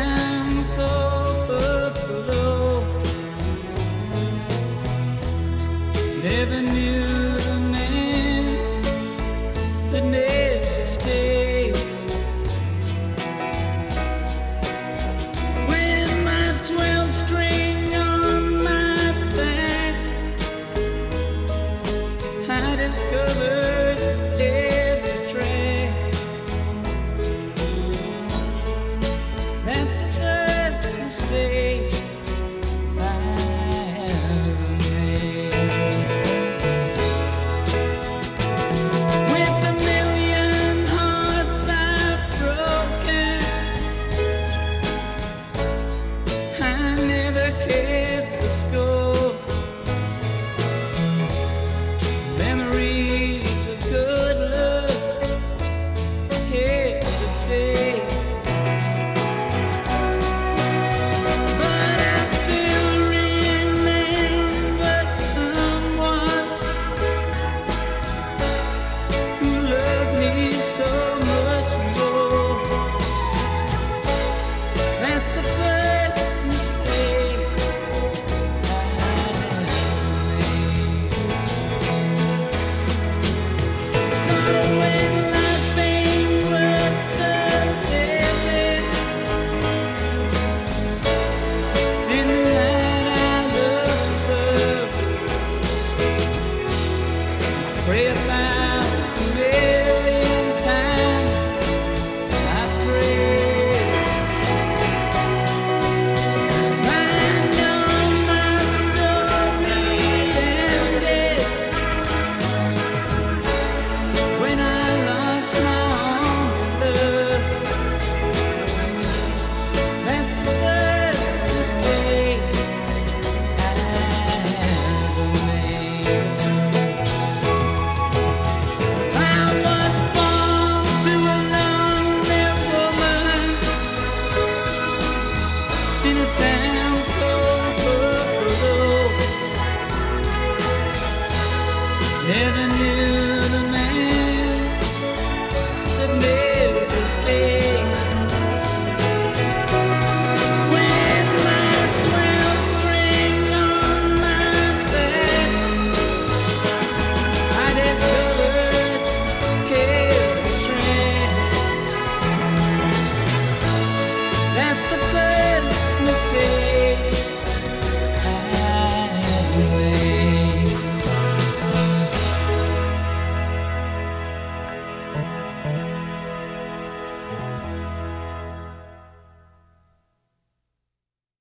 town called Buffalo. Never knew the man that never stayed. With my 12 string on my back, I discovered every track. That's the first mistake I ever made. With a million hearts I've broken, I never kept the score. Memories of good love hate to fade, but I still remember someone who loved me so much more. That's the first mistake I made. So when life ain't worth the living, in the night I look above, I pray about a million times. I pray. I know my story ended when I lost my only love. That's the first mistake I ever made. I was born to a lonely woman in a town called Buffalo. Never knew the man that never stayed. With my 12 string on my back, I discovered every track. That's the first mistake